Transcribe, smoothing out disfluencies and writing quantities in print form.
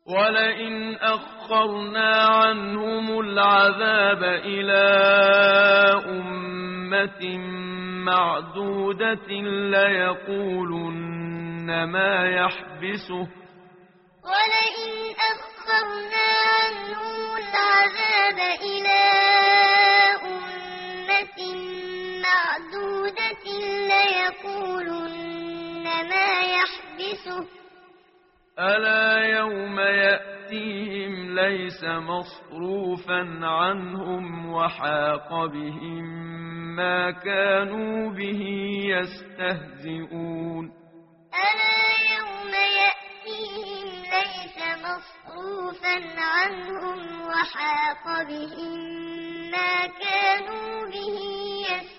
ولئن أخرنا عنهم العذاب إلى أمة معدودة ليقولن ما يحبسه ولئن أخرنا عنهم العذاب إلى أمة معدودة ليقولن ما يحبسه ألا يوم يأتيهم ليس مصروفا عنهم وحاق بهم ما كانوا به يستهزئون ألا يوم يأتيهم ليس مصروفا عنهم وحاق بهم ما كانوا به يستهزئون